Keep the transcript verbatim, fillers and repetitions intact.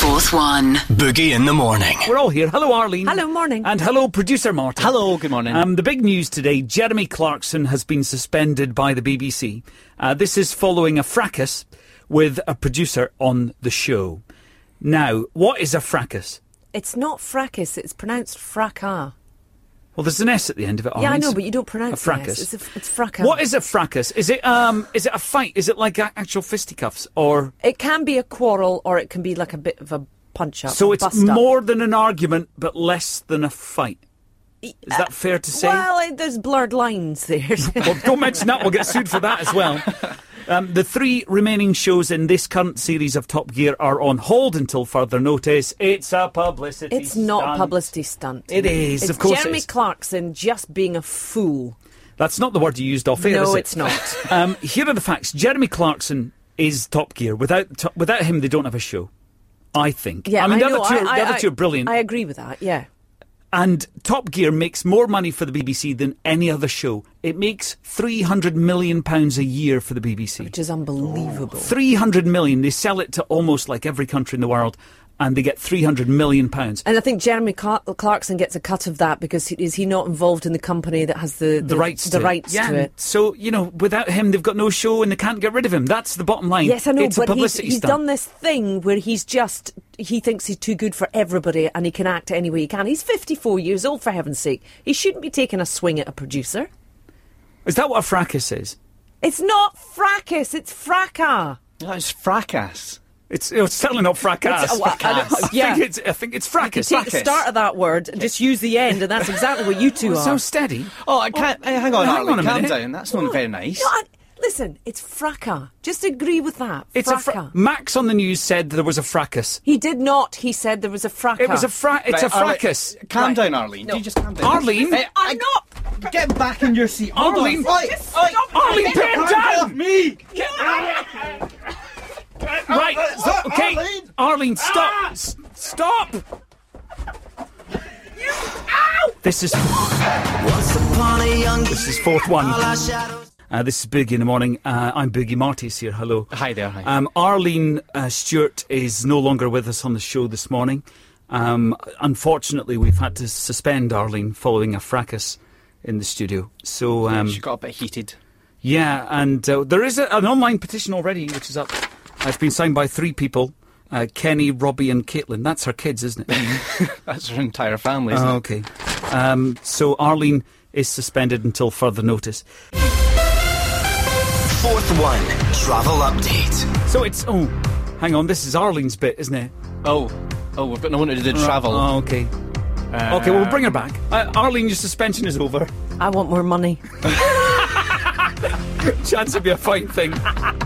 Fourth One. Boogie in the morning. We're all here. Hello, Arlene. Hello, morning. And hello, producer Martin. Hello, good morning. Um, the big news today, Jeremy Clarkson has been suspended by the B B C. Uh, this is following a fracas with a producer on the show. Now, what is a fracas? It's not fracas, it's pronounced fracas. Well, there's an S at the end of it, Yeah, I Arlene. know, but you don't pronounce a fracas. the S. It's, a, it's fracas. What is a fracas? Is it um? Is it a fight? Is it like a- actual fisticuffs or? It can be a quarrel or it can be like a bit of a punch-up. So a it's bust-up. more than an argument, but less than a fight. Is that fair to say? Well, it, there's blurred lines there. Well, don't mention that. We'll get sued for that as well. Um, the three remaining shows in this current series of Top Gear are on hold until further notice. It's a publicity It's stunt. not a publicity stunt. It is, it's of course Jeremy it is. Clarkson just being a fool. That's not the word you used off air, No, is it? it's not. Um, here are the facts. Jeremy Clarkson is Top Gear. Without to- without him, they don't have a show. I think. Yeah, I mean, I the know. other two, are, I, the other I, two are brilliant. I agree with that, yeah. And Top Gear makes more money for the B B C than any other show. It makes three hundred million pounds a year for the B B C. Which is unbelievable. three hundred million. They sell it to almost like every country in the world, and they get three hundred million pounds. And I think Jeremy Car- Clarkson gets a cut of that because he, is he not involved in the company that has the, the, The rights the to rights it. Yeah, to it? so, you know, without him, they've got no show and they can't get rid of him. That's the bottom line. Yes, I know, it's a but he's, publicity he's stunt. done this thing where he's just, he thinks he's too good for everybody and he can act any way he can. He's fifty-four years old, for heaven's sake. He shouldn't be taking a swing at a producer. Is that what a fracas is? It's not fracas, it's fracas. No, it's fracas. It's, it's certainly not fracas. It's- well, I don't- I, yeah. think it's, I think it's fracas. Take the start of that word and just use the end, and that's exactly what you two Well, are. so steady. Oh, I can't. hey, hang on, hang Arlene, on a calm minute. down. That's not very nice. No, I- listen, it's fracas. Just agree with that. It's a fracas. fra- Max on the news said there was a fracas. He did not. He said there was a fracas. It was a fra- It's Right, a Arlene, fracas. calm Right. down, Arlene. No. Do you just calm down? Arlene? Hey, I- I'm not. Get back in your seat. Hold Arlene, on. Oi, just oi, stop. Arlene, put him hands down. off me. Right, Uh, okay. Arlene. Arlene, stop. Ah! S- Stop. This is this is Fourth One. Uh, this is Boogie in the morning. Uh, I'm Boogie. Marty's here. Hello. Hi there. Hi. Um, Arlene uh, Stewart is no longer with us on the show this morning. Um, unfortunately, we've had to suspend Arlene following a fracas in the studio. So um, she got a bit heated. yeah, and uh, there is a, an online petition already, which is up. Uh, it's been signed by three people. Uh, Kenny, Robbie and Caitlin. That's her kids, isn't it? That's her entire family, isn't Oh, it? okay. Um, so Arlene is suspended until further notice. Fourth One. Travel update. So it's... Oh, hang on. This is Arlene's bit, isn't it? Oh, oh, we've got no one to do the travel. Oh, okay. Uh, Okay, well, we'll bring her back. Uh, Arlene, your suspension is over. I want more money. Chance it'd be a fine thing.